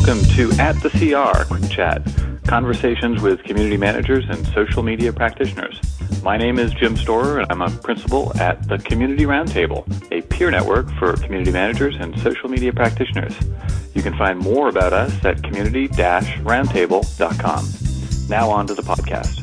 Welcome to At the CR Quick Chat, conversations with community managers and social media practitioners. My name is Jim Storer, and I'm a principal at the Community Roundtable, a peer network for community managers and social media practitioners. You can find more about us at community-roundtable.com. Now on to the podcast.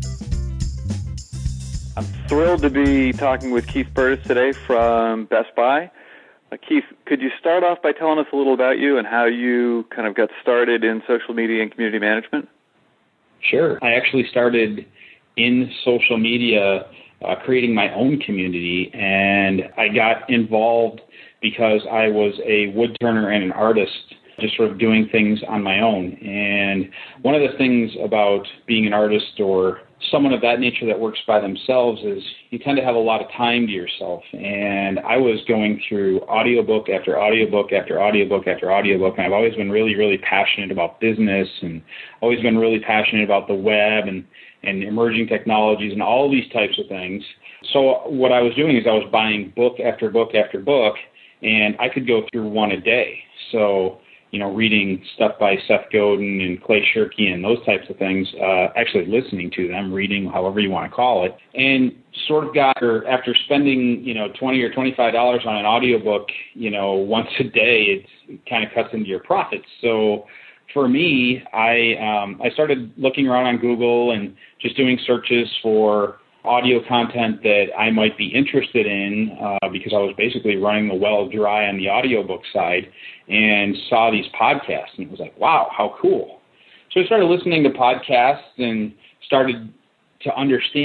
I'm thrilled to be talking with Keith Burtis today from Best Buy. Keith, could you start off by telling us a little about you and how you kind of got started in social media and community management? Sure. I actually started in social media creating my own community, and I got involved because I was a wood turner and an artist, just sort of doing things on my own. And one of the things about being an artist or someone of that nature that works by themselves is you tend to have a lot of time to yourself. And I was going through audiobook after audiobook after audiobook after audiobook, and I've always been really, really passionate about business and always been really passionate about the web and emerging technologies and all these types of things. So what I was doing is I was buying book after book after book, and I could go through one a day. So reading stuff by Seth Godin and Clay Shirky and those types of things, actually listening to them, reading, however you want to call it, and sort of got, after spending, $20 or $25 on an audiobook, once a day, it kind of cuts into your profits. So for me, I started looking around on Google and just doing searches for audio content that I might be interested in because I was basically running the well dry on the audiobook side and saw these podcasts and was like, wow, how cool. So I started listening to podcasts and started to understand